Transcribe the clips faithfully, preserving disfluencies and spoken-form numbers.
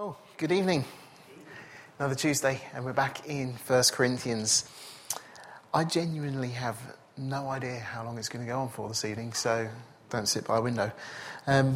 Oh, good evening. Another Tuesday, and we're back in First Corinthians. I genuinely have no idea how long it's going to go on for this evening, so don't sit by a window. Um,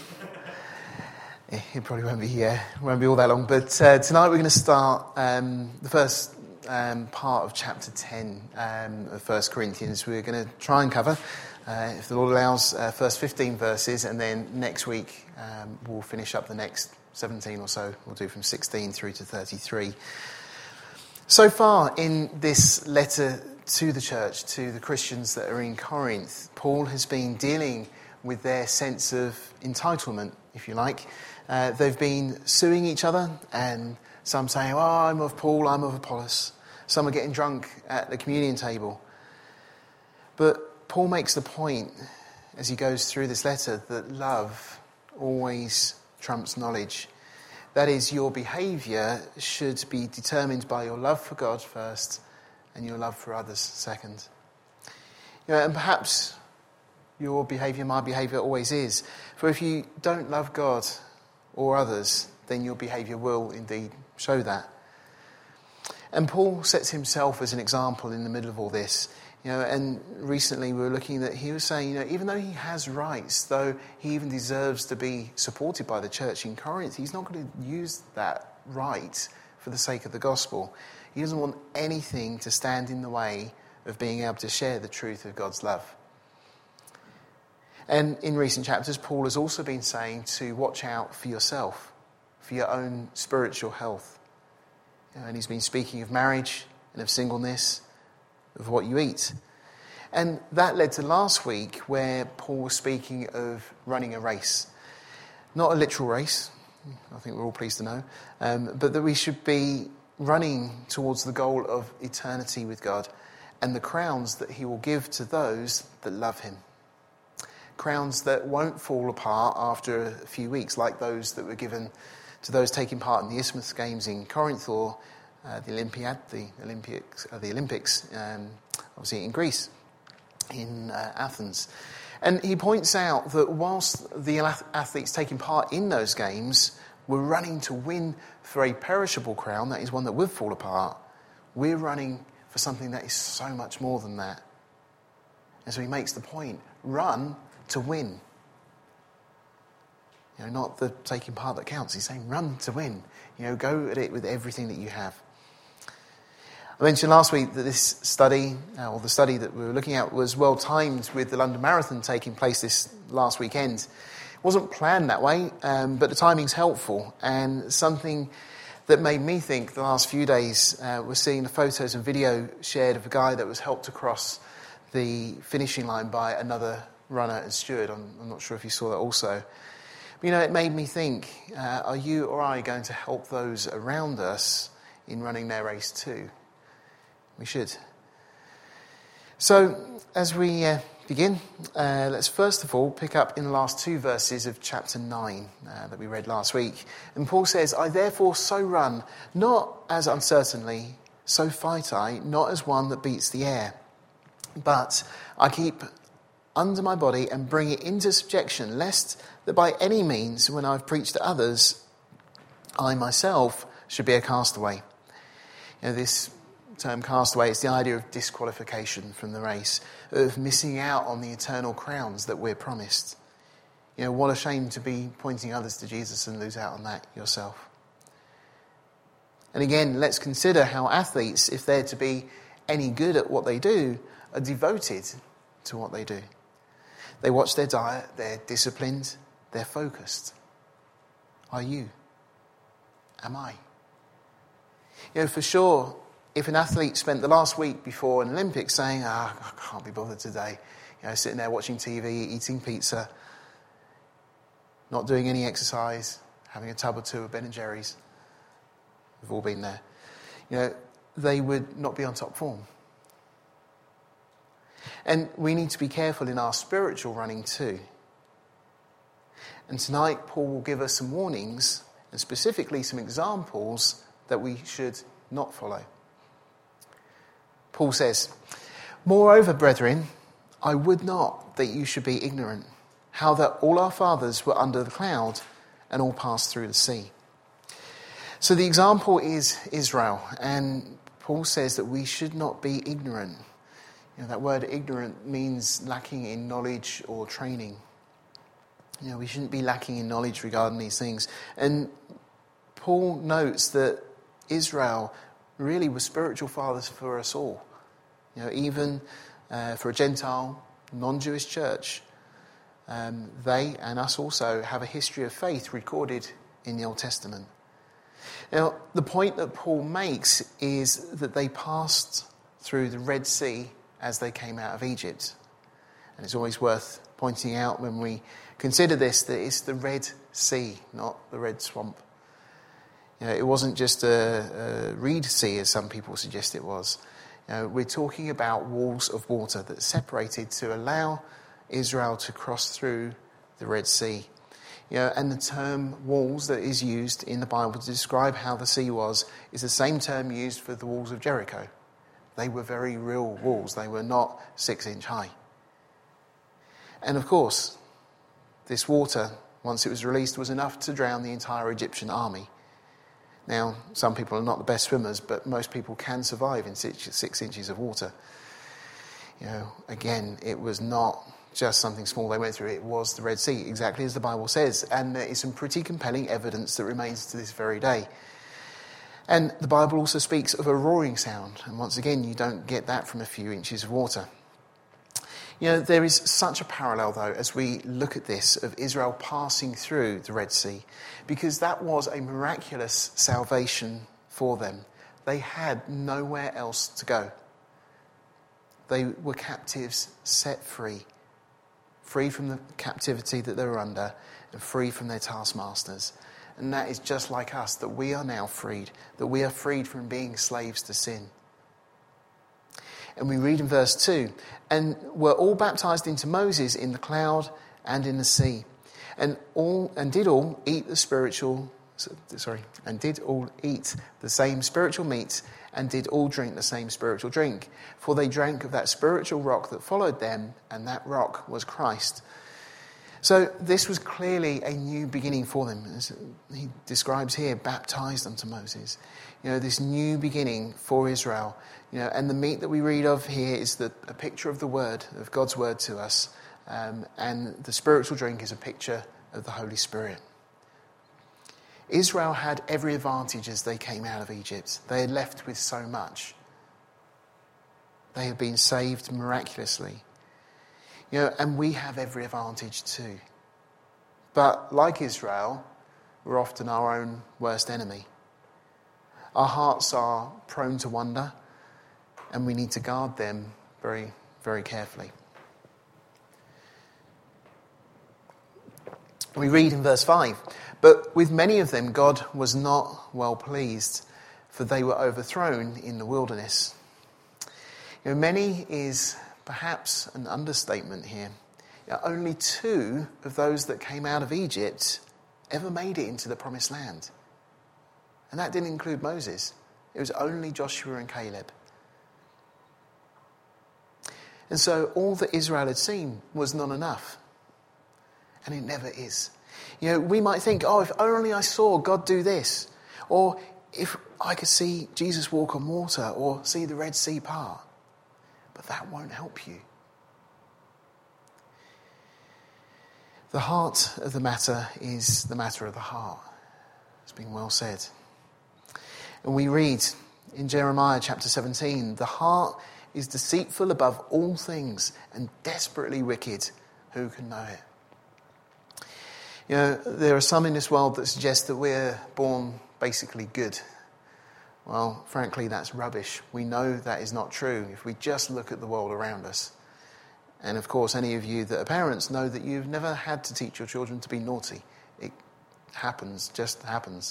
it probably won't be, uh, won't be all that long, but uh, tonight we're going to start um, the first um, part of chapter ten um, of First Corinthians. We're going to try and cover, uh, if the Lord allows, uh, first fifteen verses, and then next week um, we'll finish up the next seventeen or so. We'll do from sixteen through to thirty-three. So far in this letter to the church, to the Christians that are in Corinth, Paul has been dealing with their sense of entitlement, if you like. Uh, they've been suing each other, and some saying, oh, I'm of Paul, I'm of Apollos. Some are getting drunk at the communion table. But Paul makes the point, as he goes through this letter, that love always trumps knowledge. That is, your behaviour should be determined by your love for God first and your love for others second. You know, and perhaps your behaviour, my behaviour always is. For if you don't love God or others, then your behaviour will indeed show that. And Paul sets himself as an example in the middle of all this. You know, and recently we were looking that he was saying, you know, even though he has rights, though he even deserves to be supported by the church in Corinth, he's not going to use that right for the sake of the gospel. He doesn't want anything to stand in the way of being able to share the truth of God's love. And in recent chapters, Paul has also been saying to watch out for yourself, for your own spiritual health. You know, and he's been speaking of marriage and of singleness, of what you eat. And that led to last week where Paul was speaking of running a race. Not a literal race, I think we're all pleased to know, um, but that we should be running towards the goal of eternity with God and the crowns that he will give to those that love him. Crowns that won't fall apart after a few weeks, like those that were given to those taking part in the Isthmus Games in Corinth, or Uh, the Olympiad, the Olympics, uh, the Olympics, um, obviously in Greece, in uh, Athens. And he points out that whilst the athletes taking part in those games were running to win for a perishable crown, that is one that would fall apart, we're running for something that is so much more than that. And so he makes the point, run to win. You know, not the taking part that counts. He's saying run to win. You know, go at it with everything that you have. I mentioned last week that this study, uh, or the study that we were looking at, was well timed with the London Marathon taking place this last weekend. It wasn't planned that way, um, but the timing's helpful. And something that made me think the last few days uh, was seeing the photos and video shared of a guy that was helped across the finishing line by another runner and steward. I'm, I'm not sure if you saw that also. But, you know, it made me think, uh, are you or I going to help those around us in running their race too? We should. So, as we uh, begin, uh, let's first of all pick up in the last two verses of chapter nine uh, that we read last week. And Paul says, I therefore so run, not as uncertainly, so fight I, not as one that beats the air, but I keep under my body and bring it into subjection, lest that by any means, when I've preached to others, I myself should be a castaway. You know, this term castaway is the idea of disqualification from the race, of missing out on the eternal crowns that we're promised. You know, what a shame to be pointing others to Jesus and lose out on that yourself. And again, let's consider how athletes, if they're to be any good at what they do, are devoted to what they do. They watch their diet, they're disciplined, they're focused. Are you? Am I? You know, for sure, if an athlete spent the last week before an Olympics saying, ah, oh, I can't be bothered today, you know, sitting there watching T V, eating pizza, not doing any exercise, having a tub or two of Ben and Jerry's, we've all been there, you know, they would not be on top form. And we need to be careful in our spiritual running too. And tonight, Paul will give us some warnings, and specifically some examples that we should not follow. Paul says, moreover, brethren, I would not that you should be ignorant, how that all our fathers were under the cloud and all passed through the sea. So the example is Israel, and Paul says that we should not be ignorant. You know, that word ignorant means lacking in knowledge or training. You know, we shouldn't be lacking in knowledge regarding these things. And Paul notes that Israel really was spiritual fathers for us all. You know, even uh, for a Gentile, non-Jewish church, um, they and us also have a history of faith recorded in the Old Testament. Now, the point that Paul makes is that they passed through the Red Sea as they came out of Egypt. And it's always worth pointing out when we consider this that it's the Red Sea, not the Red Swamp. You know, it wasn't just a, a reed sea, as some people suggest it was. You know, we're talking about walls of water that separated to allow Israel to cross through the Red Sea. You know, and the term walls that is used in the Bible to describe how the sea was is the same term used for the walls of Jericho. They were very real walls. They were not six inch high. And of course, this water, once it was released, was enough to drown the entire Egyptian army. Now, some people are not the best swimmers, but most people can survive in six, six inches of water. You know, again, it was not just something small they went through. It was the Red Sea, exactly as the Bible says. And there is some pretty compelling evidence that remains to this very day. And the Bible also speaks of a roaring sound. And once again, you don't get that from a few inches of water. You know, there is such a parallel, though, as we look at this, of Israel passing through the Red Sea, because that was a miraculous salvation for them. They had nowhere else to go. They were captives set free, free from the captivity that they were under and free from their taskmasters. And that is just like us, that we are now freed, that we are freed from being slaves to sin. And we read in verse two, and were all baptized into Moses in the cloud and in the sea, and all and did all eat the spiritual, sorry, and did all eat the same spiritual meat, and did all drink the same spiritual drink. For they drank of that spiritual rock that followed them, and that rock was Christ. So this was clearly a new beginning for them. As he describes here, baptized unto Moses. You know, this new beginning for Israel. You know, and the meat that we read of here is the, a picture of the word, of God's word to us. Um, and the spiritual drink is a picture of the Holy Spirit. Israel had every advantage as they came out of Egypt. They had left with so much. They had been saved miraculously. You know, and we have every advantage too. But like Israel, we're often our own worst enemy. Our hearts are prone to wander, and we need to guard them very, very carefully. We read in verse five, but with many of them God was not well pleased, for they were overthrown in the wilderness. You know, many is perhaps an understatement here. You know, only two of those that came out of Egypt ever made it into the promised land. And that didn't include Moses. It was only Joshua and Caleb. And so all that Israel had seen was not enough. And it never is. You know, we might think, oh, if only I saw God do this. Or if I could see Jesus walk on water or see the Red Sea part. But that won't help you. The heart of the matter is the matter of the heart. It's been well said. And we read in Jeremiah chapter seventeen, the heart is deceitful above all things and desperately wicked. Who can know it? You know, there are some in this world that suggest that we're born basically good. Well, frankly, that's rubbish. We know that is not true if we just look at the world around us. And of course, any of you that are parents know that you've never had to teach your children to be naughty. It happens, just happens.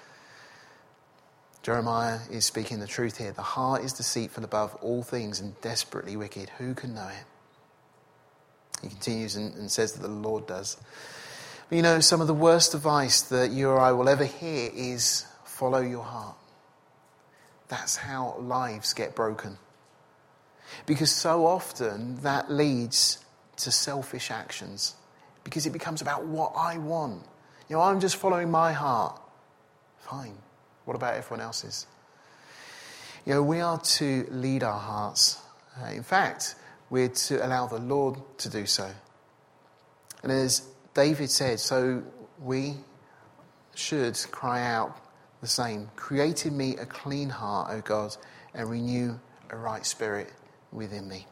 Jeremiah is speaking the truth here. The heart is deceitful above all things and desperately wicked. Who can know it? He continues and, and says that the Lord does. But you know, some of the worst advice that you or I will ever hear is follow your heart. That's how lives get broken. Because so often that leads to selfish actions. Because it becomes about what I want. You know, I'm just following my heart. Fine. What about everyone else's? You know, we are to lead our hearts. Uh, in fact, we're to allow the Lord to do so. And as David said, so we should cry out the same. Create in me a clean heart, O God, and renew a right spirit within me.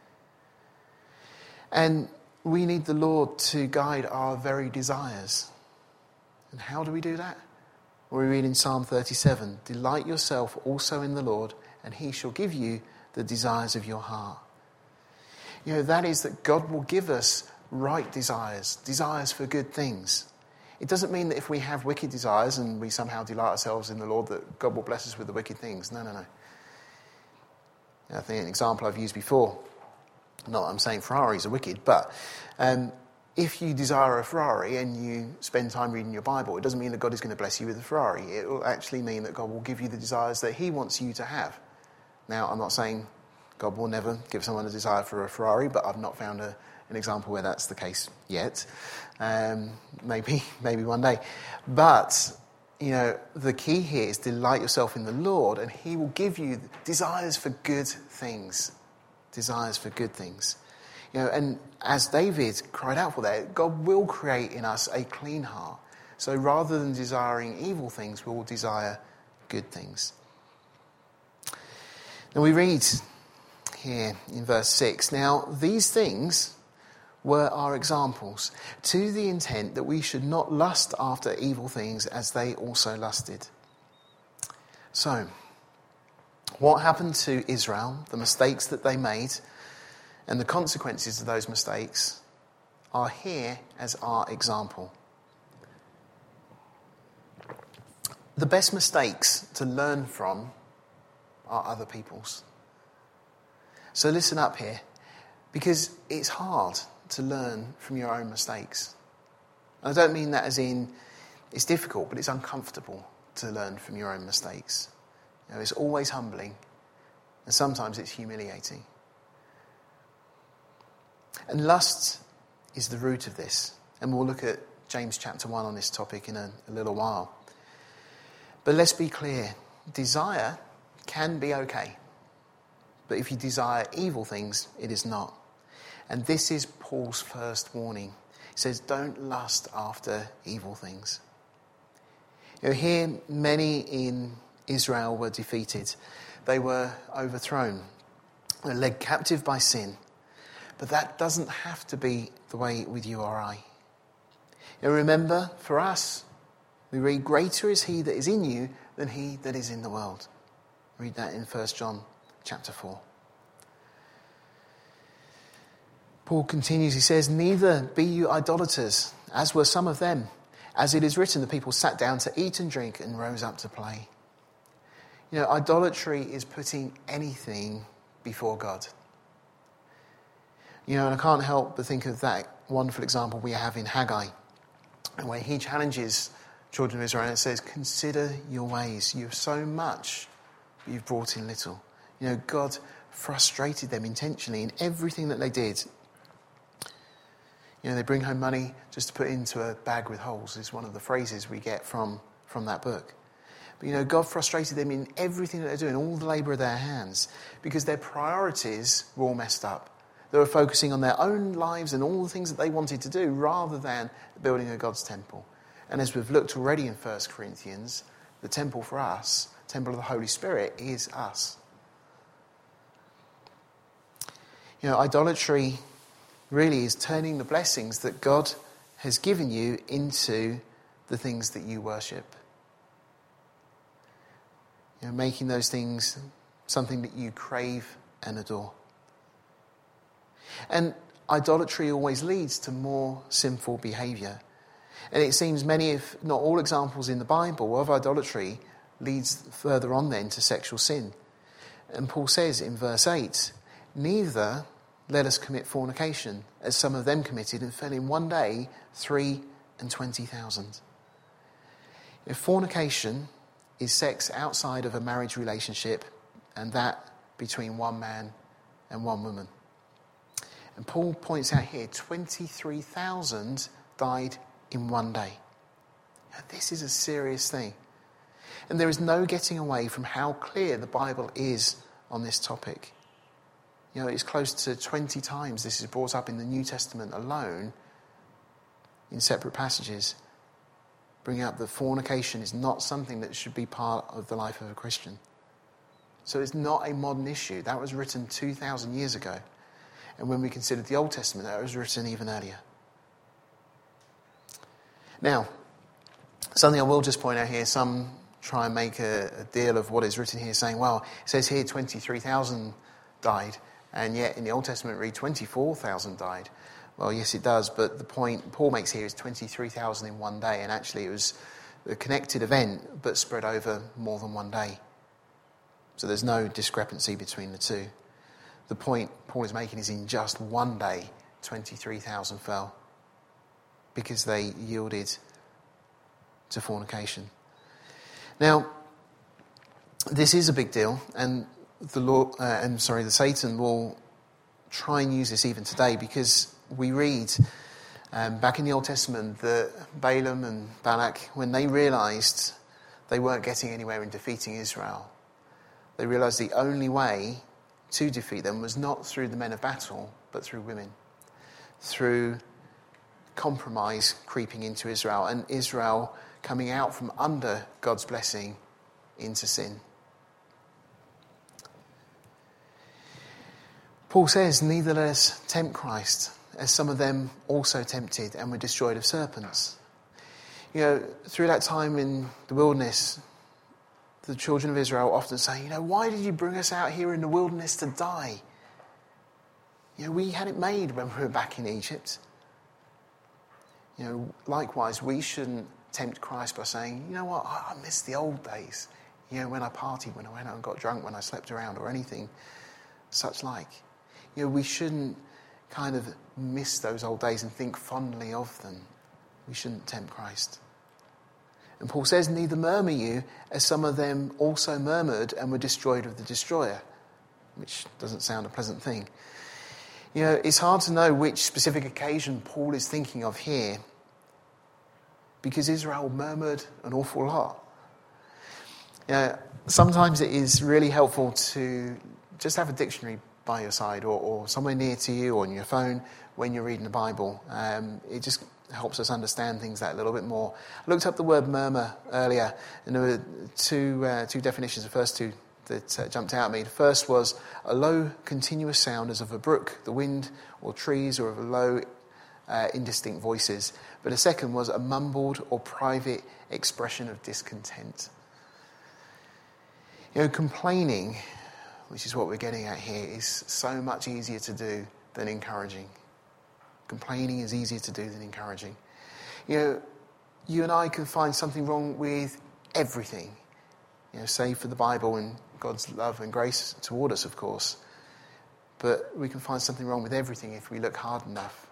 And we need the Lord to guide our very desires. And how do we do that? Well, we read in Psalm thirty-seven, delight yourself also in the Lord, and he shall give you the desires of your heart. You know, that is that God will give us right desires, desires for good things. It doesn't mean that if we have wicked desires and we somehow delight ourselves in the Lord that God will bless us with the wicked things. No, no, no. I think an example I've used before, not that I'm saying Ferraris are wicked, but um, if you desire a Ferrari and you spend time reading your Bible, it doesn't mean that God is going to bless you with a Ferrari. It will actually mean that God will give you the desires that he wants you to have. Now, I'm not saying God will never give someone a desire for a Ferrari, but I've not found a, an example where that's the case yet. Um, maybe, maybe one day. But, you know, the key here is delight yourself in the Lord, and he will give you desires for good things. Desires for good things. You know, and as David cried out for that, God will create in us a clean heart. So rather than desiring evil things, we will desire good things. Now we read here in verse six, now these things were our examples, to the intent that we should not lust after evil things as they also lusted. So, what happened to Israel, the mistakes that they made, and the consequences of those mistakes are here as our example. The best mistakes to learn from are other people's. So listen up here, because it's hard to learn from your own mistakes. I don't mean that as in it's difficult, but it's uncomfortable to learn from your own mistakes. You know, it's always humbling, and sometimes it's humiliating. And lust is the root of this. And we'll look at James chapter one on this topic in a, a little while. But let's be clear. Desire can be okay. But if you desire evil things, it is not. And this is Paul's first warning. He says, don't lust after evil things. You know, here, many in Israel were defeated. They were overthrown. They were led captive by sin. But that doesn't have to be the way with you or I. You know, remember, for us, we read, greater is he that is in you than he that is in the world. Read that in First John chapter four. Paul continues, he says, neither be you idolaters, as were some of them. As it is written, the people sat down to eat and drink and rose up to play. You know, idolatry is putting anything before God. You know, and I can't help but think of that wonderful example we have in Haggai, where he challenges children of Israel and says, consider your ways. You have so much, but you've brought in little. You know, God frustrated them intentionally in everything that they did. You know, they bring home money just to put into a bag with holes is one of the phrases we get from, from that book. But, you know, God frustrated them in everything that they're doing, all the labour of their hands, because their priorities were all messed up. They were focusing on their own lives and all the things that they wanted to do rather than building a God's temple. And as we've looked already in First Corinthians, the temple for us, temple of the Holy Spirit, is us. You know, idolatry really is turning the blessings that God has given you into the things that you worship. You know, making those things something that you crave and adore. And idolatry always leads to more sinful behaviour. And it seems many, if not all, examples in the Bible of idolatry leads further on then to sexual sin. And Paul says in verse eight, neither let us commit fornication, as some of them committed, and fell in one day three and twenty thousand. If fornication is sex outside of a marriage relationship, and that between one man and one woman. And Paul points out here, twenty-three thousand died in one day. Now, this is a serious thing. And there is no getting away from how clear the Bible is on this topic. You know, it's close to twenty times this is brought up in the New Testament alone in separate passages, bringing up that fornication is not something that should be part of the life of a Christian. So it's not a modern issue. That was written two thousand years ago. And when we considered the Old Testament, that was written even earlier. Now, something I will just point out here, some try and make a, a deal of what is written here, saying, well, it says here twenty-three thousand died, and yet in the Old Testament read twenty-four thousand died. Well, yes, it does, but the point Paul makes here is twenty-three thousand in one day, and actually it was a connected event, but spread over more than one day. So there's no discrepancy between the two. The point Paul is making is in just one day, twenty-three thousand fell, because they yielded to fornication. Now, this is a big deal, and the Lord, uh, and sorry, the Satan will try and use this even today, because we read um, back in the Old Testament that Balaam and Balak, when they realised they weren't getting anywhere in defeating Israel, they realised the only way to defeat them was not through the men of battle, but through women, through compromise creeping into Israel, and Israel coming out from under God's blessing into sin. Paul says, neither let us tempt Christ, as some of them also tempted and were destroyed of serpents. You know, through that time in the wilderness, the children of Israel often say, you know, why did you bring us out here in the wilderness to die? You know, we had it made when we were back in Egypt. You know, likewise, we shouldn't tempt Christ by saying, you know what, I miss the old days. You know, when I partied, when I went out and got drunk, when I slept around, or anything such like. You know, we shouldn't kind of miss those old days and think fondly of them. We shouldn't tempt Christ. And Paul says, neither murmur you, as some of them also murmured and were destroyed of the destroyer, which doesn't sound a pleasant thing. You know, it's hard to know which specific occasion Paul is thinking of here, because Israel murmured an awful lot. You know, sometimes it is really helpful to just have a dictionary by your side, or, or somewhere near to you, or on your phone when you're reading the Bible. Um, it just helps us understand things that a little bit more. I looked up the word murmur earlier, and there were two uh, two definitions. The first two that uh, jumped out at me. The first was a low, continuous sound as of a brook, the wind, or trees, or of a low, uh, indistinct voices. But the second was a mumbled or private expression of discontent. You know, complaining, which is what we're getting at here, is so much easier to do than encouraging. Complaining is easier to do than encouraging. You know, you and I can find something wrong with everything, you know, save for the Bible and God's love and grace toward us, of course. But we can find something wrong with everything if we look hard enough.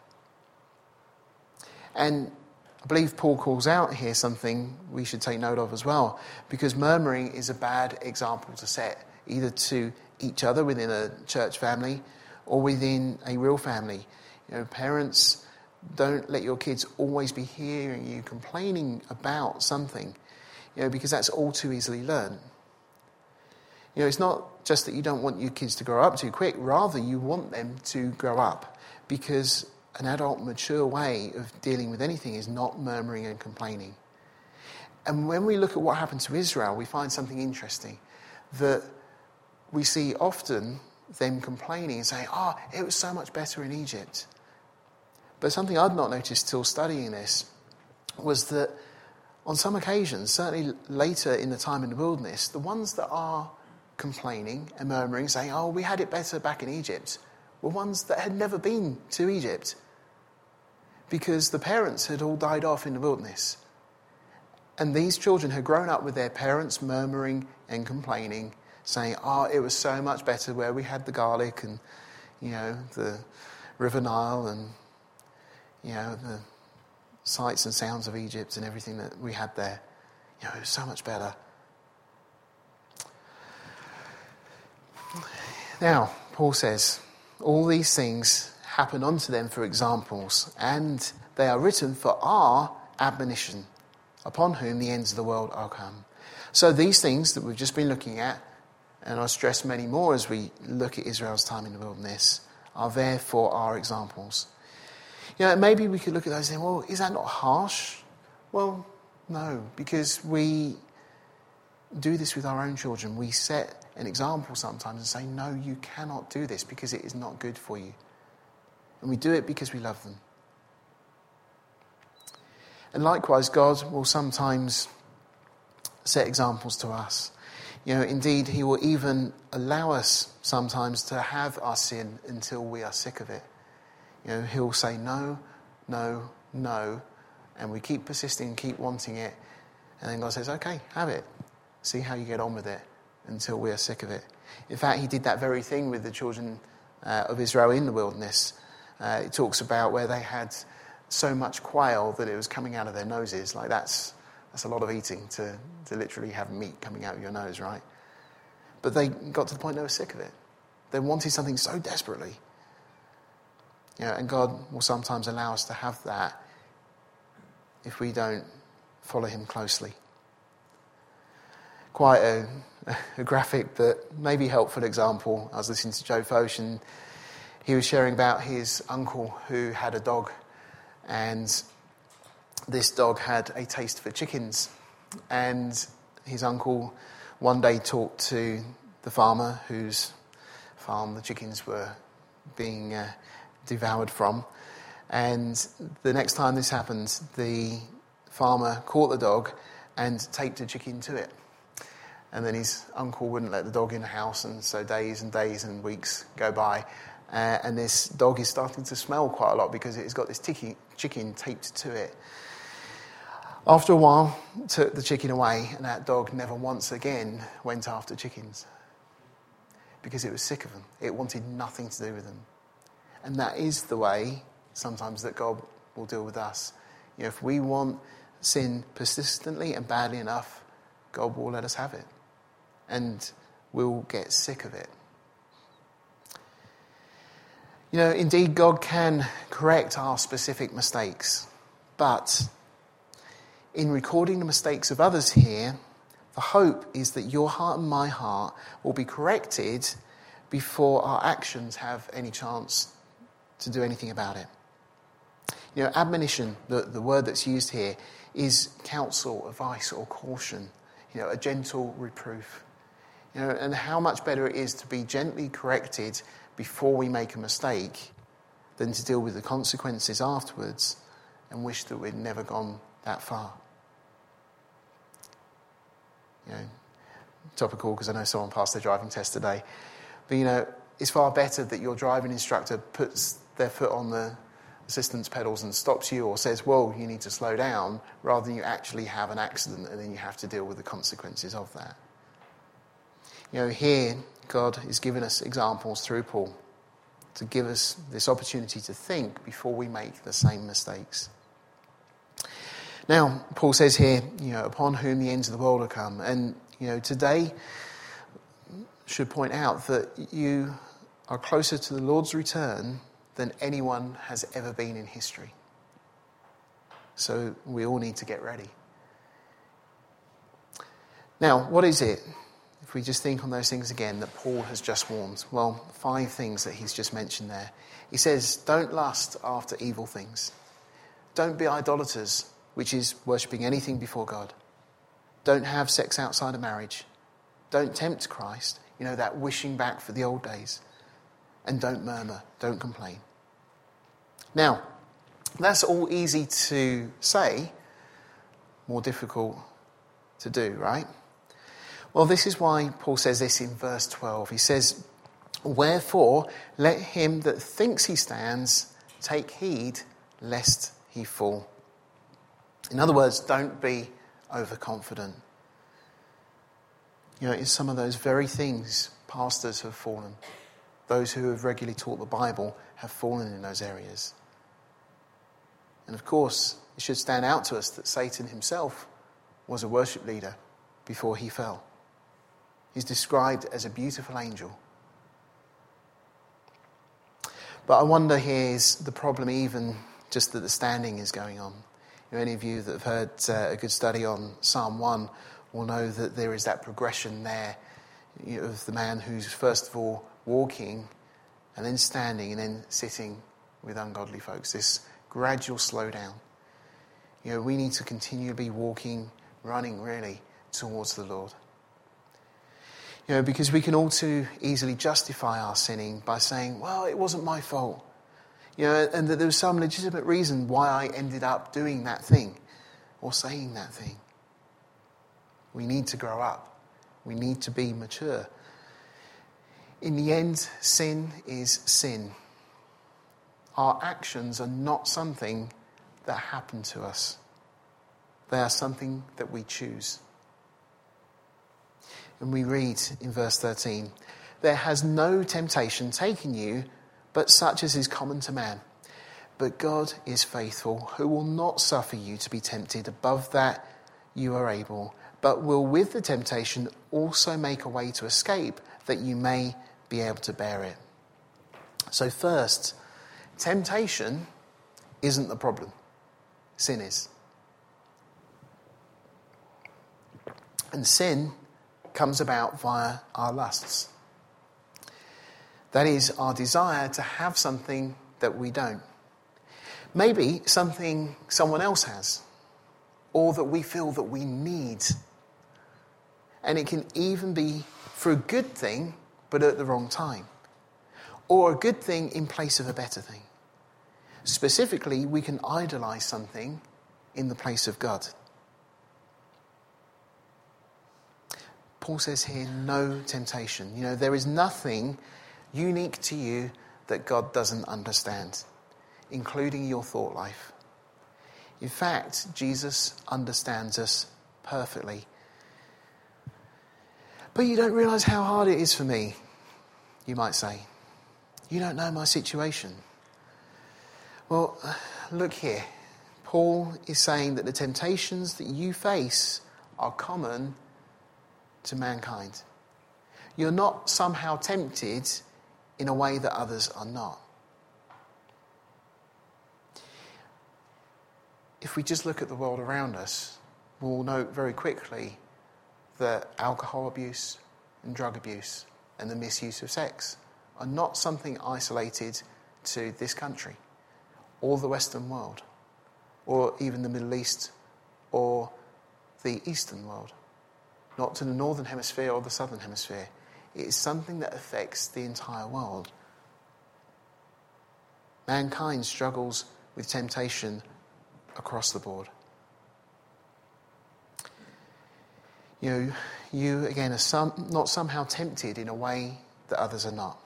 And I believe Paul calls out here something we should take note of as well, because murmuring is a bad example to set, either to each other within a church family or within a real family. You know, parents, don't let your kids always be hearing you complaining about something, you know, because that's all too easily learned. You know, it's not just that you don't want your kids to grow up too quick, rather you want them to grow up, because an adult, mature way of dealing with anything is not murmuring and complaining. And when we look at what happened to Israel, we find something interesting, that we see often them complaining and saying, oh, it was so much better in Egypt. But something I'd not noticed till studying this was that on some occasions, certainly later in the time in the wilderness, the ones that are complaining and murmuring, saying, oh, we had it better back in Egypt, were ones that had never been to Egypt, because the parents had all died off in the wilderness. And these children had grown up with their parents murmuring and complaining, saying, oh, it was so much better where we had the garlic and, you know, the River Nile and, you know, the sights and sounds of Egypt and everything that we had there. You know, it was so much better. Now, Paul says, all these things happen unto them for examples, and they are written for our admonition, upon whom the ends of the world are come. So these things that we've just been looking at, and I'll stress many more as we look at Israel's time in the wilderness, are there for our examples. You know, maybe we could look at those and say, well, is that not harsh? Well, no, because we do this with our own children. We set an example sometimes and say, no, you cannot do this because it is not good for you. And we do it because we love them. And likewise, God will sometimes set examples to us. You know, indeed, he will even allow us sometimes to have our sin until we are sick of it. You know, he'll say no, no, no, and we keep persisting, keep wanting it, and then God says, okay, have it. See how you get on with it until we are sick of it. In fact, he did that very thing with the children uh, of Israel in the wilderness. Uh, it talks about where they had so much quail that it was coming out of their noses. Like that's that's a lot of eating to, to literally have meat coming out of your nose, right? But they got to the point they were sick of it. They wanted something so desperately. You know, and God will sometimes allow us to have that if we don't follow him closely. Quite a, a graphic but maybe helpful example. I was listening to Joe Foch and he was sharing about his uncle who had a dog, and this dog had a taste for chickens. And his uncle one day talked to the farmer whose farm the chickens were being uh, devoured from. And the next time this happened, the farmer caught the dog and taped a chicken to it. And then his uncle wouldn't let the dog in the house, and so days and days and weeks go by. Uh, and this dog is starting to smell quite a lot because it's got this tiki, chicken taped to it. After a while, took the chicken away, and that dog never once again went after chickens because it was sick of them. It wanted nothing to do with them. And that is the way sometimes that God will deal with us. You know, if we want sin persistently and badly enough, God will let us have it. And we'll get sick of it. You know, indeed, God can correct our specific mistakes. But in recording the mistakes of others here, the hope is that your heart and my heart will be corrected before our actions have any chance to do anything about it. You know, admonition, the, the word that's used here, is counsel, advice, or caution. You know, a gentle reproof. You know, and how much better it is to be gently corrected before we make a mistake than to deal with the consequences afterwards and wish that we'd never gone that far. You know, topical because I know someone passed their driving test today. But, you know, it's far better that your driving instructor puts their foot on the assistance pedals and stops you or says, well, you need to slow down, rather than you actually have an accident and then you have to deal with the consequences of that. You know, here, God is giving us examples through Paul to give us this opportunity to think before we make the same mistakes. Now, Paul says here, you know, upon whom the ends of the world are come. And, you know, today should point out that you are closer to the Lord's return than anyone has ever been in history. So we all need to get ready. Now, what is it, if we just think on those things again, that Paul has just warned? Well, five things that he's just mentioned there. He says, don't lust after evil things. Don't be idolaters, which is worshipping anything before God. Don't have sex outside of marriage. Don't tempt Christ, you know, that wishing back for the old days. And don't murmur, don't complain. Now, that's all easy to say, more difficult to do, right? Well, this is why Paul says this in verse twelve. He says, wherefore, let him that thinks he stands take heed lest he fall. In other words, don't be overconfident. You know, in some of those very things, pastors have fallen. Those who have regularly taught the Bible have fallen in those areas. And of course, it should stand out to us that Satan himself was a worship leader before he fell. He's described as a beautiful angel. But I wonder here is the problem even just that the standing is going on. You know, any of you that have heard uh, a good study on Psalm one will know that there is that progression there, you know, of the man who's first of all walking and then standing and then sitting with ungodly folks. This gradual slowdown. You know, we need to continually walking, running really towards the Lord. You know, because we can all too easily justify our sinning by saying, well, it wasn't my fault. You know, and that there was some legitimate reason why I ended up doing that thing or saying that thing. We need to grow up. We need to be mature. In the end, sin is sin. Our actions are not something that happen to us. They are something that we choose. And we read in verse thirteen, there has no temptation taken you, but such as is common to man. But God is faithful, who will not suffer you to be tempted above that you are able, but will with the temptation also make a way to escape, that you may be able to bear it. So first, temptation isn't the problem. Sin is. And sin comes about via our lusts. That is our desire to have something that we don't. Maybe something someone else has, or that we feel that we need. And it can even be for a good thing, but at the wrong time. Or a good thing in place of a better thing. Specifically, we can idolize something in the place of God. Paul says here, no temptation. You know, there is nothing unique to you that God doesn't understand, including your thought life. In fact, Jesus understands us perfectly. But you don't realise how hard it is for me, you might say. You don't know my situation. Well, look here. Paul is saying that the temptations that you face are common to mankind. You're not somehow tempted in a way that others are not. If we just look at the world around us, we'll note very quickly that alcohol abuse and drug abuse and the misuse of sex are not something isolated to this country or the Western world or even the Middle East or the Eastern world. Not to the Northern Hemisphere or the Southern Hemisphere. It is something that affects the entire world. Mankind struggles with temptation across the board. You know, you again are some, not somehow tempted in a way that others are not.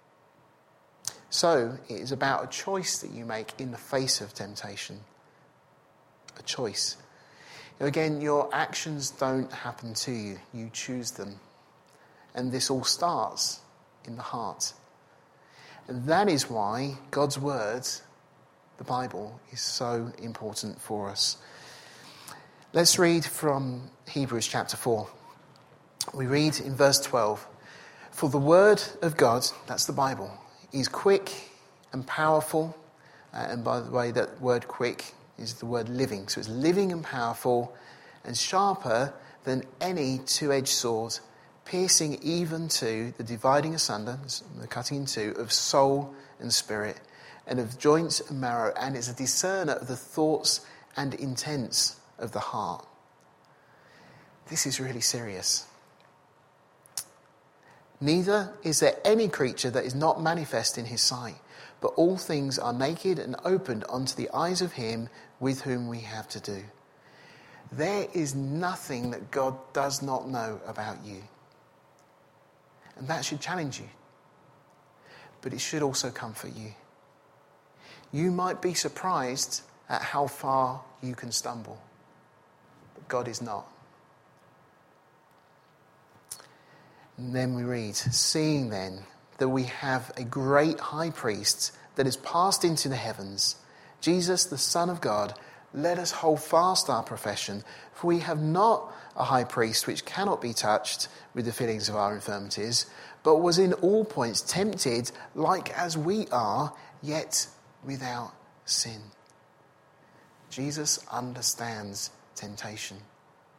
So it is about a choice that you make in the face of temptation. A choice. You know, again, your actions don't happen to you. You choose them. And this all starts in the heart. And that is why God's word, the Bible, is so important for us. Let's read from Hebrews chapter four. We read in verse twelve, for the word of God, that's the Bible, is quick and powerful. Uh, and by the way, that word quick is the word living. So it's living and powerful and sharper than any two-edged sword, piercing even to the dividing asunder, the cutting in two, of soul and spirit, and of joints and marrow, and is a discerner of the thoughts and intents of the heart. This is really serious. Neither is there any creature that is not manifest in his sight, but all things are naked and opened unto the eyes of him with whom we have to do. There is nothing that God does not know about you. And that should challenge you. But it should also comfort you. You might be surprised at how far you can stumble. But God is not. And then we read, seeing then that we have a great high priest that has passed into the heavens, Jesus, the Son of God, let us hold fast our profession, for we have not a high priest which cannot be touched with the feelings of our infirmities, but was in all points tempted like as we are, yet without sin. Jesus understands temptation.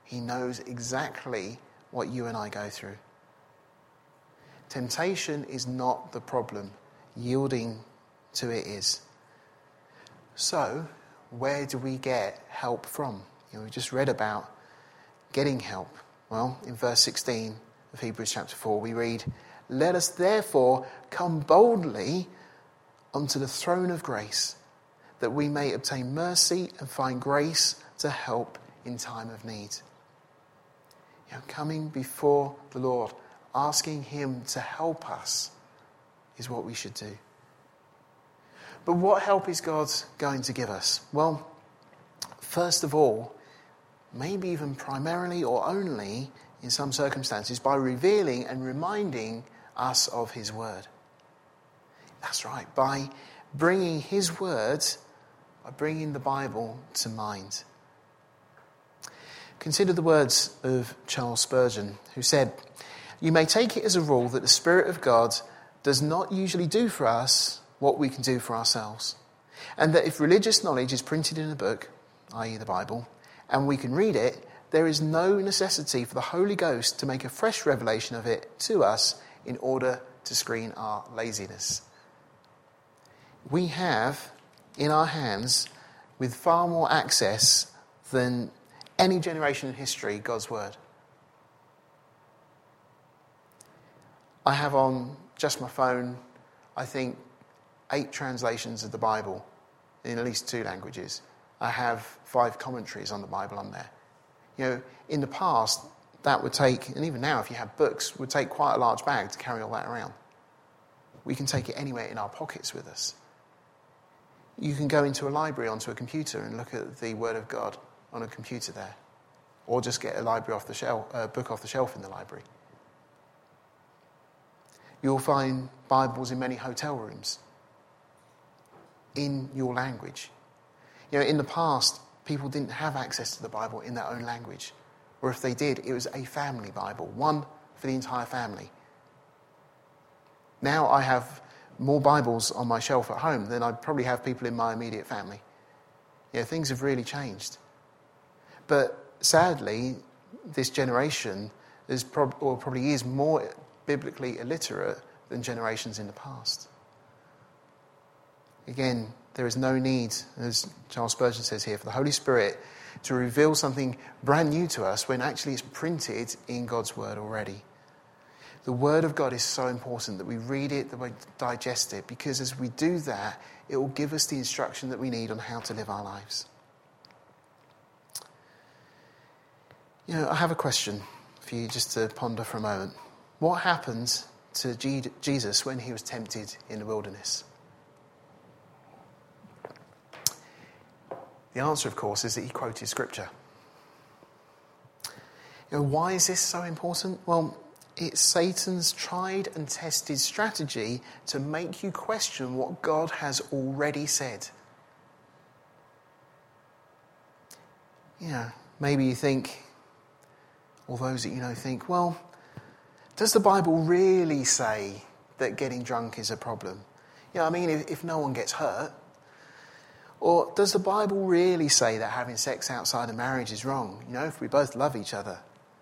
He knows exactly what you and I go through. Temptation is not the problem. Yielding to it is. So, where do we get help from? You know, we just read about getting help. Well, in verse sixteen of Hebrews chapter four, we read, "Let us therefore come boldly unto the throne of grace, that we may obtain mercy and find grace to help in time of need." You know, coming before the Lord, asking him to help us is what we should do. But what help is God going to give us? Well, first of all, maybe even primarily or only in some circumstances, by revealing and reminding us of his word. That's right, by bringing his words, by bringing the Bible to mind. Consider the words of Charles Spurgeon, who said, "You may take it as a rule that the Spirit of God does not usually do for us what we can do for ourselves. And that if religious knowledge is printed in a book, that is the Bible, and we can read it, there is no necessity for the Holy Ghost to make a fresh revelation of it to us in order to screen our laziness." We have in our hands, with far more access than any generation in history, God's word. I have on just my phone, I think, eight translations of the Bible in at least two languages. I have five commentaries on the Bible on there. You know, in the past, that would take, and even now if you have books, would take quite a large bag to carry all that around. We can take it anywhere in our pockets with us. You can go into a library onto a computer and look at the Word of God on a computer there. Or just get a library off the shelf, a book off the shelf in the library. You'll find Bibles in many hotel rooms in your language. You know, in the past, people didn't have access to the Bible in their own language. Or if they did, it was a family Bible, one for the entire family. Now I have more Bibles on my shelf at home than I probably have people in my immediate family. You know, things have really changed. But sadly, this generation is prob- or probably is more biblically illiterate than generations in the past. Again, there is no need, as Charles Spurgeon says here, for the Holy Spirit to reveal something brand new to us when actually it's printed in God's word already. The word of God is so important that we read it, that we digest it, because as we do that, it will give us the instruction that we need on how to live our lives. You know, I have a question for you just to ponder for a moment. What happened to G- Jesus when he was tempted in the wilderness? The answer, of course, is that he quoted Scripture. You know, why is this so important? Well, it's Satan's tried and tested strategy to make you question what God has already said. You know, maybe you think, or those that you know think, well, does the Bible really say that getting drunk is a problem? You know, I mean, if, if no one gets hurt. Or does the Bible really say that having sex outside of marriage is wrong? You know, if we both love each other.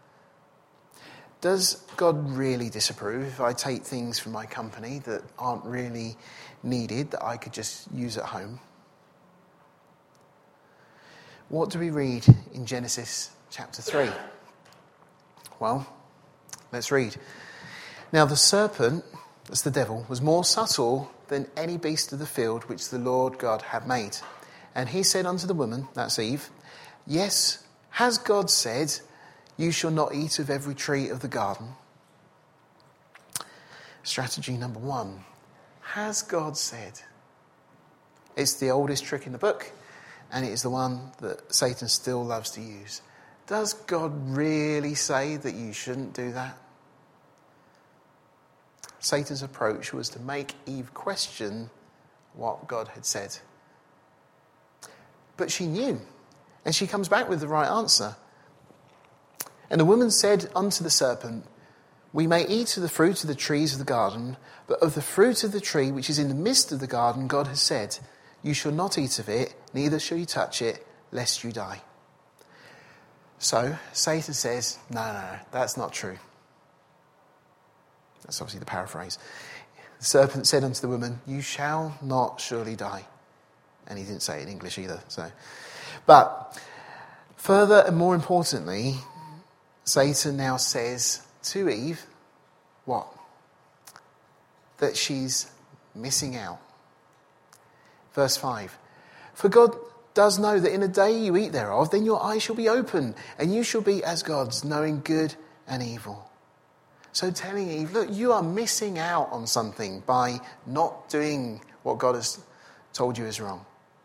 Does God really disapprove if I take things from my company that aren't really needed, that I could just use at home? What do we read in Genesis chapter three? Well, let's read. Now the serpent, that's the devil, was more subtle than any beast of the field which the Lord God had made. And he said unto the woman, that's Eve, yes, has God said, you shall not eat of every tree of the garden? Strategy number one. Has God said? It's the oldest trick in the book, and it is the one that Satan still loves to use. Does God really say that you shouldn't do that? Satan's approach was to make Eve question what God had said. But she knew, and she comes back with the right answer. And the woman said unto the serpent, we may eat of the fruit of the trees of the garden, but of the fruit of the tree which is in the midst of the garden, God has said, you shall not eat of it, neither shall you touch it, lest you die. So Satan says, no, no, no, that's not true. That's obviously the paraphrase. The serpent said unto the woman, you shall not surely die. And he didn't say it in English either. So, But further and more importantly, Satan now says to Eve, what? That she's missing out. Verse five. For God does know that in a day you eat thereof, then your eyes shall be open, and you shall be as gods, knowing good and evil. So telling Eve, look, you are missing out on something by not doing what God has told you is wrong.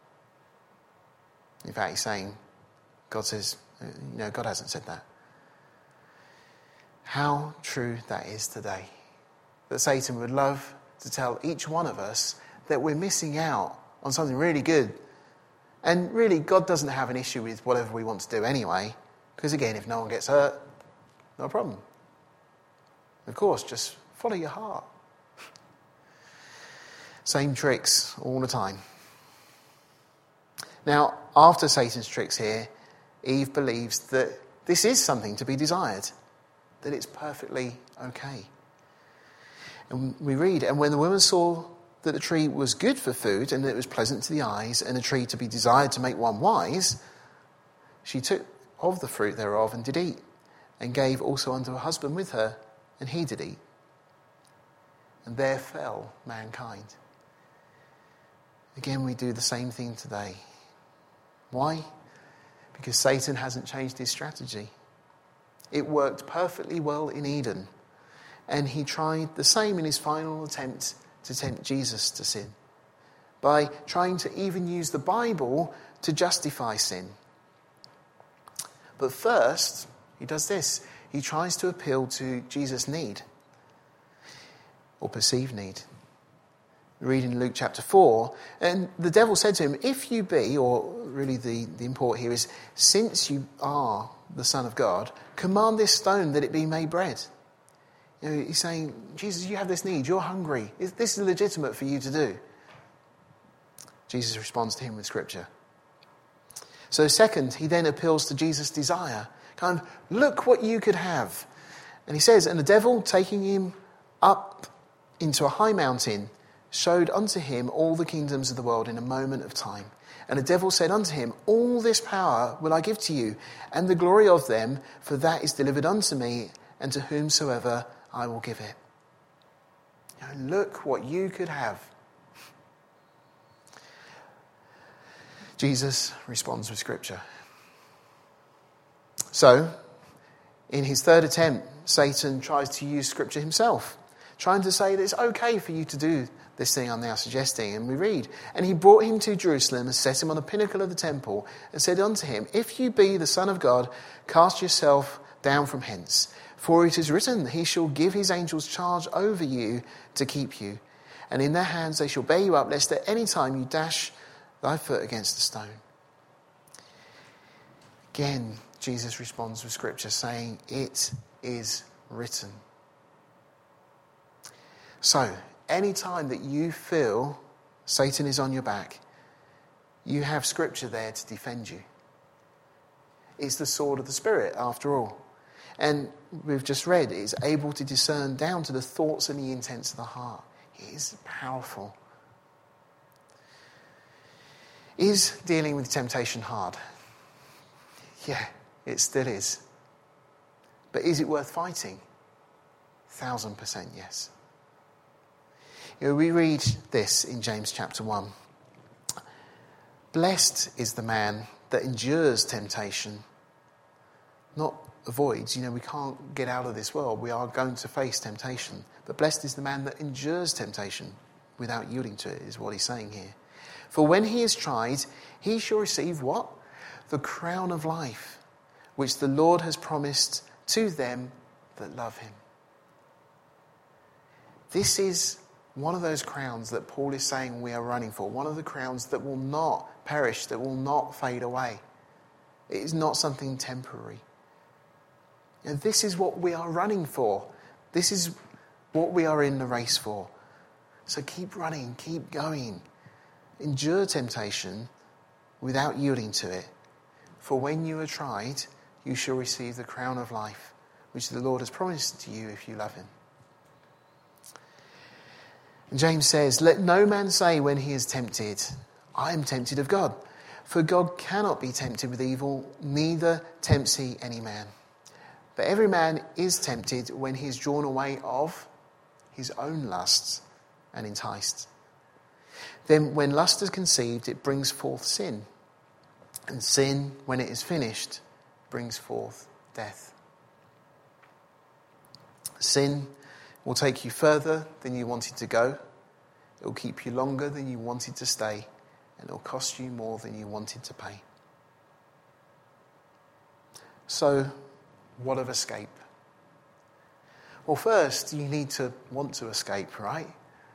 In fact, he's saying, God says, you know, God hasn't said that. How true that is today. That Satan would love to tell each one of us that we're missing out on something really good. And really, God doesn't have an issue with whatever we want to do anyway. Because again, if no one gets hurt, no problem. Of course, just follow your heart. Same tricks all the time. Now, after Satan's tricks here, Eve believes that this is something to be desired. That it's perfectly okay. And we read, and when the woman saw that the tree was good for food, and that it was pleasant to the eyes, and a tree to be desired to make one wise, she took of the fruit thereof and did eat, and gave also unto her husband with her, and he did eat. And there fell mankind. Again, we do the same thing today. Why? Because Satan hasn't changed his strategy. It worked perfectly well in Eden. And he tried the same in his final attempt to tempt Jesus to sin, by trying to even use the Bible to justify sin. But first, he does this. He tries to appeal to Jesus' need, or perceived need. We read in Luke chapter four, and the devil said to him, if you be, or really the, the import here is, since you are the Son of God, command this stone that it be made bread. You know, he's saying, Jesus, you have this need. You're hungry. This is legitimate for you to do. Jesus responds to him with Scripture. So second, he then appeals to Jesus' desire. Kind of, look what you could have. And he says, and the devil, taking him up into a high mountain, showed unto him all the kingdoms of the world in a moment of time. And the devil said unto him, all this power will I give to you, and the glory of them, for that is delivered unto me, and to whomsoever I will give it. You know, look what you could have. Jesus responds with Scripture. So, in his third attempt, Satan tries to use Scripture himself, trying to say that it's okay for you to do this thing I'm now suggesting. And we read, and he brought him to Jerusalem and set him on the pinnacle of the temple and said unto him, if you be the Son of God, cast yourself down from hence. For it is written, he shall give his angels charge over you to keep you. And in their hands they shall bear you up, lest at any time you dash thy foot against a stone. Again, Jesus responds with Scripture, saying, it is written. So, any time that you feel Satan is on your back, you have Scripture there to defend you. It's the sword of the Spirit, after all. And we've just read, it's able to discern down to the thoughts and the intents of the heart. It is powerful. Is dealing with temptation hard? Yeah, it still is. But is it worth fighting? Thousand percent yes. You know, we read this in James chapter one. Blessed is the man that endures temptation, not avoids. You know, we can't get out of this world. We are going to face temptation. But blessed is the man that endures temptation without yielding to it, is what he's saying here. For when he is tried, he shall receive what? The crown of life, which the Lord has promised to them that love him. This is one of those crowns that Paul is saying we are running for. One of the crowns that will not perish, that will not fade away. It is not something temporary. And this is what we are running for. This is what we are in the race for. So keep running, keep going. Endure temptation without yielding to it. For when you are tried, you shall receive the crown of life, which the Lord has promised to you if you love him. And James says, let no man say when he is tempted, I am tempted of God. For God cannot be tempted with evil, neither tempts he any man. But every man is tempted when he is drawn away of his own lusts and enticed. Then when lust is conceived, it brings forth sin. And sin, when it is finished, brings forth death. Sin will take you further than you wanted to go. It will keep you longer than you wanted to stay. And it will cost you more than you wanted to pay. So, what of escape? Well, first, you need to want to escape, right?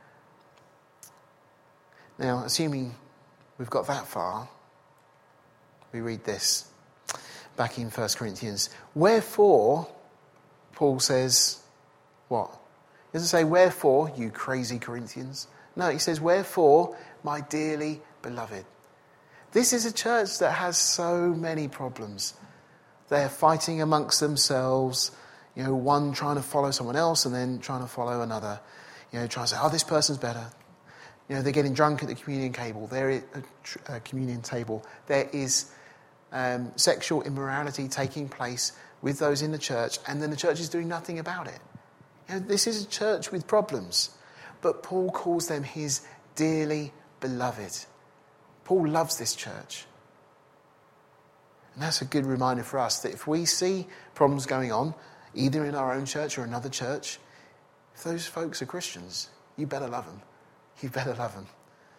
Now, assuming we've got that far, we read this back in First Corinthians. Wherefore, Paul says, what? He doesn't say, wherefore, you crazy Corinthians. No, he says, wherefore, my dearly beloved. This is a church that has so many problems. They're fighting amongst themselves, you know, one trying to follow someone else and then trying to follow another. You know, trying to say, oh, this person's better. You know, they're getting drunk at the communion table. There is a, a communion table. There is um, sexual immorality taking place with those in the church, and then the church is doing nothing about it. You know, this is a church with problems, but Paul calls them his dearly beloved. Paul loves this church. And that's a good reminder for us that if we see problems going on, either in our own church or another church, if those folks are Christians, you better love them. You better love them.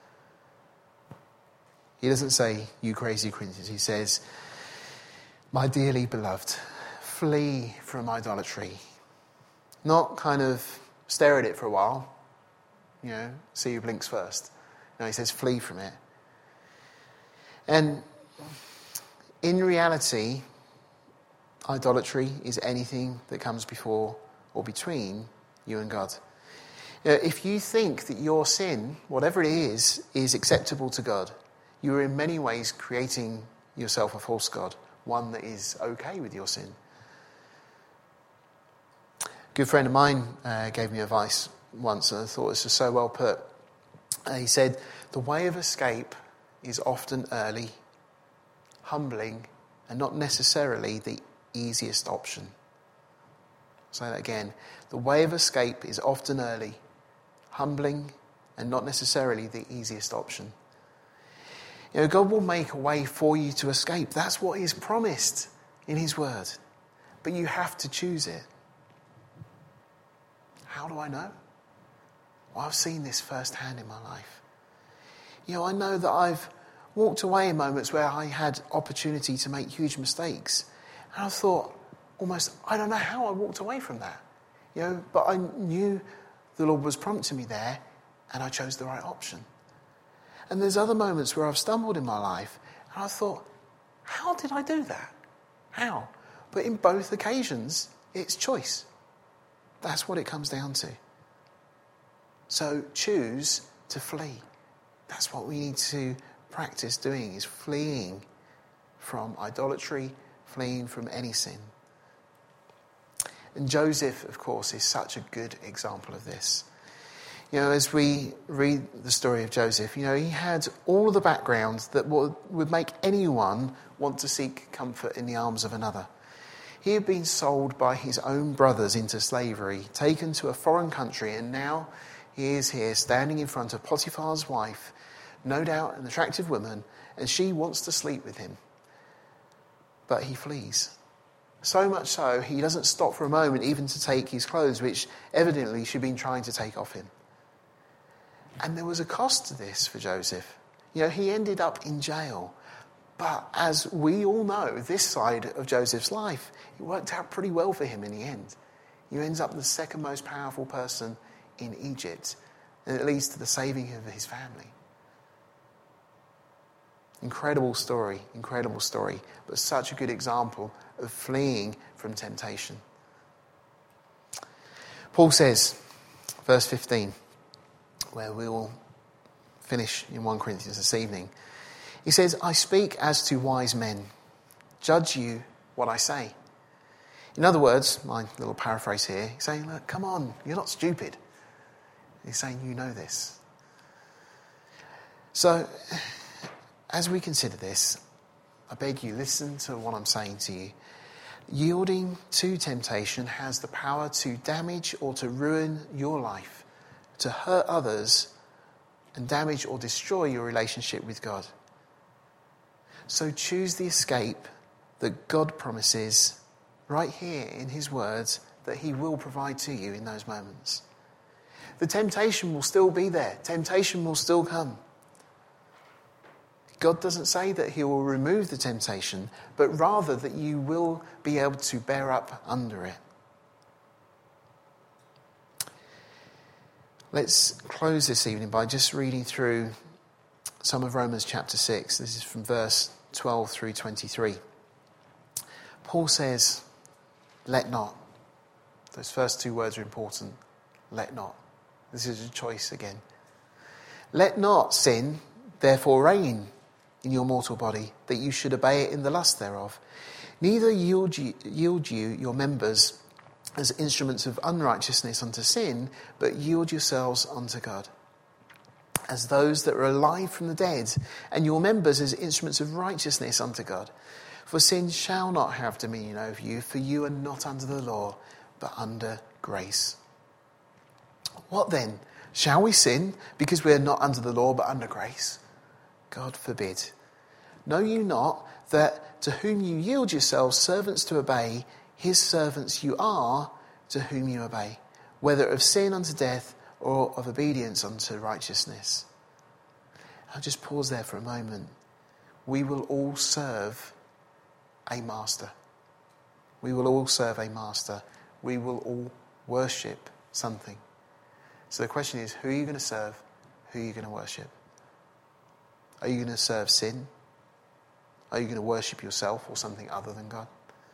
He doesn't say, you crazy Corinthians. He says, my dearly beloved, flee from idolatry. Not kind of stare at it for a while, you know, see who blinks first. No, he says, flee from it. And in reality, idolatry is anything that comes before or between you and God. If you think that your sin, whatever it is, is acceptable to God, you are in many ways creating yourself a false God, one that is okay with your sin. A good friend of mine uh, gave me advice once, and I thought this was so well put. Uh, he said, the way of escape is often early, humbling, and not necessarily the easiest option. I'll say that again. The way of escape is often early, humbling, and not necessarily the easiest option. You know, God will make a way for you to escape. That's what He's promised in His word. But you have to choose it. How do I know? Well, I've seen this firsthand in my life. You know, I know that I've walked away in moments where I had opportunity to make huge mistakes. And I thought, almost, I don't know how I walked away from that. You know, but I knew the Lord was prompting me there, and I chose the right option. And there's other moments where I've stumbled in my life, and I thought, how did I do that? How? But in both occasions, it's choice. That's what it comes down to. So choose to flee. That's what we need to practice doing, is fleeing from idolatry, fleeing from any sin. And Joseph, of course, is such a good example of this. You know, as we read the story of Joseph, you know, he had all of the background that would, would make anyone want to seek comfort in the arms of another. He had been sold by his own brothers into slavery, taken to a foreign country, and now he is here standing in front of Potiphar's wife, no doubt an attractive woman, and she wants to sleep with him. But he flees. So much so, he doesn't stop for a moment even to take his clothes, which evidently she'd been trying to take off him. And there was a cost to this for Joseph. You know, he ended up in jail. But as we all know, this side of Joseph's life, it worked out pretty well for him in the end. He ends up the second most powerful person in Egypt, and it leads to the saving of his family. Incredible story, incredible story, but such a good example of fleeing from temptation. Paul says, verse fifteen, where we will finish in First Corinthians this evening. He says, I speak as to wise men. Judge you what I say. In other words, my little paraphrase here, he's saying, look, come on, you're not stupid. He's saying, you know this. So, as we consider this, I beg you, listen to what I'm saying to you. Yielding to temptation has the power to damage or to ruin your life, to hurt others, and damage or destroy your relationship with God. So choose the escape that God promises right here in his words that he will provide to you in those moments. The temptation will still be there. Temptation will still come. God doesn't say that he will remove the temptation, but rather that you will be able to bear up under it. Let's close this evening by just reading through some of Romans chapter six. This is from verse twelve through twenty-three. Paul says, let not. Those first two words are important. Let not. This is a choice again. Let not sin, therefore, reign in your mortal body, that you should obey it in the lust thereof. Neither yield you, yield you your members as instruments of unrighteousness unto sin, but yield yourselves unto God, as those that are alive from the dead, and your members as instruments of righteousness unto God. For sin shall not have dominion over you, for you are not under the law, but under grace. What then? Shall we sin because we are not under the law, but under grace? God forbid. Know you not that to whom you yield yourselves servants to obey, his servants you are to whom you obey, whether of sin unto death or of obedience unto righteousness. I'll just pause there for a moment. We will all serve a master. We will all serve a master. We will all worship something. So the question is, who are you going to serve? Who are you going to worship? Are you going to serve sin? Are you going to worship yourself or something other than God?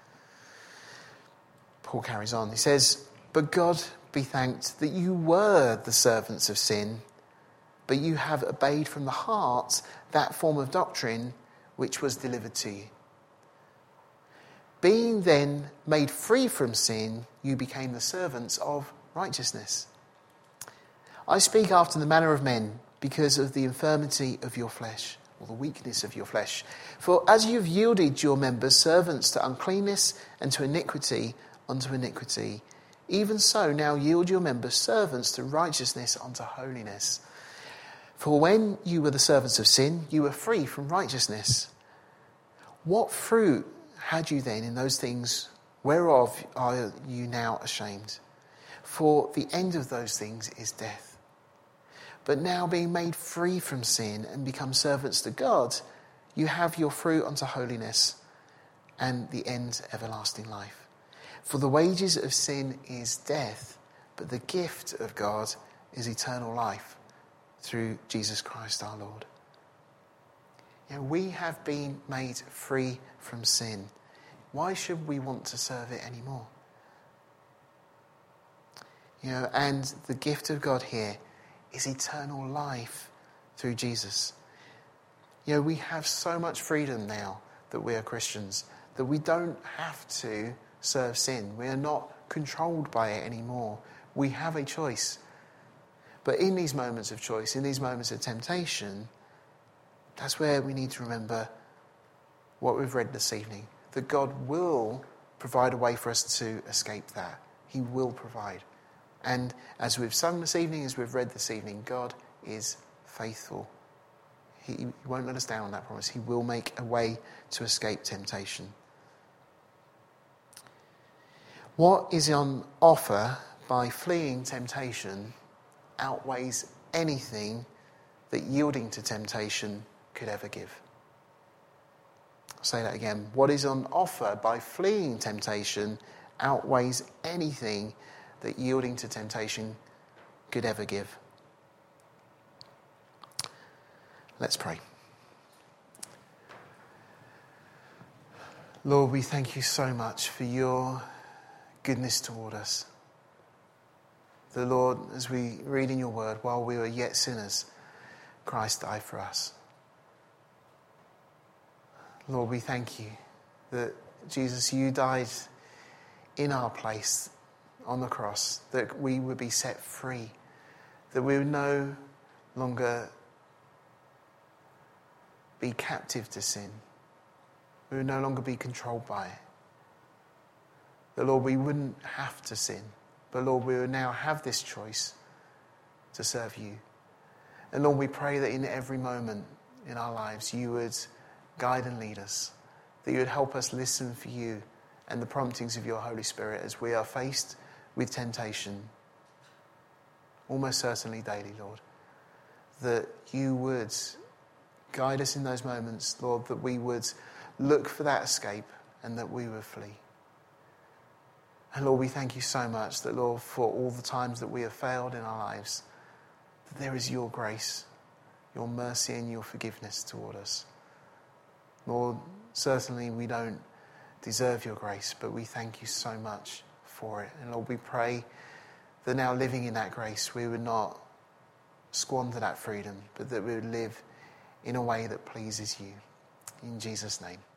Paul carries on. He says, but God be thanked that you were the servants of sin, but you have obeyed from the heart that form of doctrine which was delivered to you. Being then made free from sin, you became the servants of righteousness. I speak after the manner of men, because of the infirmity of your flesh, or the weakness of your flesh. For as you've yielded your members servants to uncleanness and to iniquity unto iniquity, even so now yield your members servants to righteousness unto holiness. For when you were the servants of sin, you were free from righteousness. What fruit had you then in those things whereof are you now ashamed? For the end of those things is death. But now being made free from sin and become servants to God, you have your fruit unto holiness and the end everlasting life. For the wages of sin is death, but the gift of God is eternal life through Jesus Christ our Lord. You know, we have been made free from sin. Why should we want to serve it anymore? You know, and the gift of God here is eternal life through Jesus. You know, we have so much freedom now that we are Christians, that we don't have to serve sin. We are not controlled by it anymore. We have a choice. But in these moments of choice, in these moments of temptation, that's where we need to remember what we've read this evening, that God will provide a way for us to escape that. He will provide. And as we've sung this evening, as we've read this evening, God is faithful. He, he won't let us down on that promise. He will make a way to escape temptation. What is on offer by fleeing temptation outweighs anything that yielding to temptation could ever give. I'll say that again. What is on offer by fleeing temptation outweighs anything that yielding to temptation could ever give. Let's pray. Lord, we thank you so much for your goodness toward us. The Lord, as we read in your word, while we were yet sinners, Christ died for us. Lord, we thank you that Jesus, you died in our place on the cross, that we would be set free, that we would no longer be captive to sin. We would no longer be controlled by it. That, Lord, we wouldn't have to sin, but, Lord, we would now have this choice to serve you. And, Lord, we pray that in every moment in our lives you would guide and lead us, that you would help us listen for you and the promptings of your Holy Spirit as we are faced with temptation, almost certainly daily, Lord. That you would guide us in those moments, Lord, that we would look for that escape and that we would flee. And Lord, we thank you so much that, Lord, for all the times that we have failed in our lives, that there is your grace, your mercy and your forgiveness toward us. Lord, certainly we don't deserve your grace, but we thank you so much for it. And Lord, we pray that now living in that grace, we would not squander that freedom, but that we would live in a way that pleases you. In Jesus' name.